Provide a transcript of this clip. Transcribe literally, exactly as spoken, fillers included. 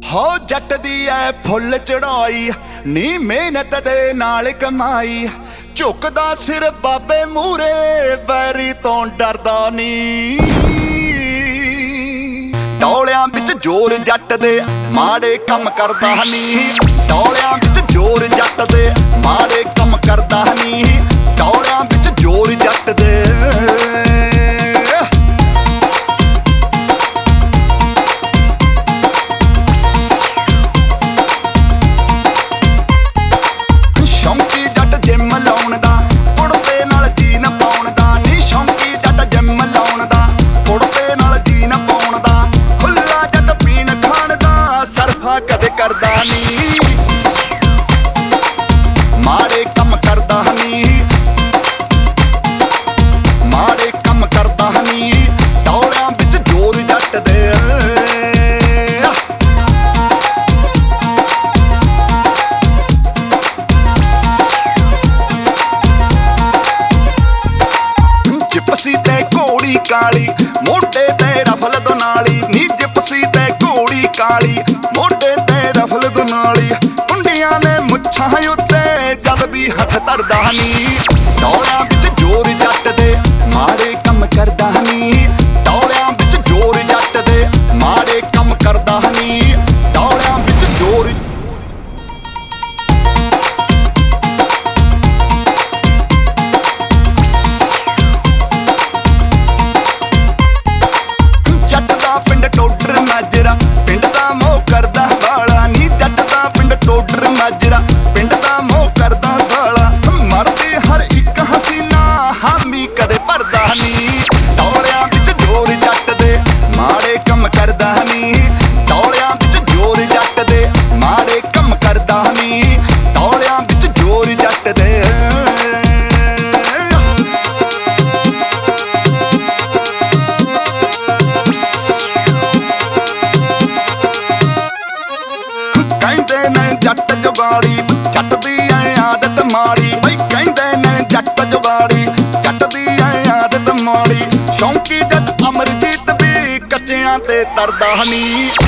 ਹੋ ਜੱਟ ਦੀ ਐ ਫੁੱਲ ਚੜਾਈ ਨੀ ਮਿਹਨਤ ਦੇ ਨਾਲ ਕਮਾਈ ਝੁਕਦਾ ਸਿਰ ਬਾਬੇ ਮੂਰੇ ਵੈਰੀ ਤੋਂ ਡਰਦਾ ਨੀ ਡੋਲਿਆਂ ਵਿੱਚ ਜ਼ੋਰ ਜੱਟ ਦੇ ਮਾੜੇ ਕੰਮ ਕਰਦਾ ਨੀ ਡੋਲਿਆਂ ਵਿੱਚ ਜ਼ੋਰ ਜੱਟ ਦੇ ਮਾੜੇ ਕੰਮ ਕਰਦਾ ਨੀ ਡੋਲਿਆਂ ਵਿੱਚ ਜ਼ੋਰ ਜੱਟ ਦੇ ਕਦੇ ਕਰਦਾ ਨੀ ਮਾੜੇ ਕੰਮ ਕਰਦਾ ਨੀ ਮਾੜੇ ਕੰਮ ਕਰਦਾ ਨੀ ਡੋਲਿਆਂ ਵਿੱਚ ਜ਼ੋਰ ਜੱਟ ਦੇ ਜਿਪਸੀ ਤੇ ਘੋੜੀ ਕਾਲੀ ਮੋਢੇ ਤੇ ਰਫਲ ਦੁਨਾਲੀ ਨੀ ਜਿਪਸੀ ਤੇ ਘੋੜੀ ਕਾਲੀ ਮੋਢੇ ਤੇ ਰਫਲ ਦੁਨਾਲੀ ਕੁੰਡੀਆਂ ਨੇ ਮੁੱਛਾਂ ਉੱਤੇ ਜਦ ਵੀ ਹੱਥ ਧਰਦਾ ਨੀ ਡੋਲਿਆਂ ਵਿੱਚ ਜ਼ੋਰ ਜੱਟ ਦੇ ਮਾੜੇ ਕੰਮ ਕਰਦਾ ਨੀ ਡੋਲਿਆਂ ਵਿੱਚ ਜ਼ੋਰ ਜੱਟ ਦੇ ਮਾੜੇ ਕੰਮ ਕਰਦਾ ਨੀ ਡੋਲਿਆਂ ਵਿੱਚ ਜ਼ੋਰ ਜੱਟ ਦਾ ਪਿੰਡ ਟੋਡਰ ਮਾਜਰਾ ਪਿੰਡ ਦਾ ਮੋਹ ਕਰਦਾ ਵਾਲਾ ਨੀ ਜੱਟ ਦਾ ਪਿੰਡ ਟੋਡਰ ਮਾਜਰਾ ਪਿੰਡ ਦਾ ਮੋਹ ਕਰਦਾ ਵਾਲਾ ਮਰਦੀ ਹਰ ਇੱਕ ਹਸੀਨਾ ਹਾਮੀ ਕਦੇ ਭਰਦਾ ਨੀ ਡੋਲਿਆਂ ਵਿੱਚ ਜ਼ੋਰ ਜੱਟ ਦੇ ਮਾੜੇ ਕੰਮ ਕਰਦਾ ਨੀ ਡੋਲਿਆਂ ਵਿੱਚ ਜ਼ੋਰ ਜੱਟ ਦੇ ਮਾੜੇ ਕੰਮ ਕਰਦਾ ਨੀ ਡੋਲਿਆਂ ਵਿੱਚ ਜ਼ੋਰ ਜੱਟ ਦੇ ਕਹਿੰਦੇ ਨੇ ਜੱਟ ਜੁਗਾੜੀ ਜੱਟ ਦੀ ਐ ਆਦਤ ਮਾੜੀ ਬਈ ਕਹਿੰਦੇ ਨੇ ਜੱਟ ਜੁਗਾੜੀ ਜੱਟ ਦੀ ਐ ਆਦਤ ਮਾੜੀ ਸ਼ੌਂਕੀ ਜੱਟ ਅਮਰਜੀਤ ਵੀ ਕੱਚਿਆਂ ਤੇ ਤਰਦਾ ਨੀ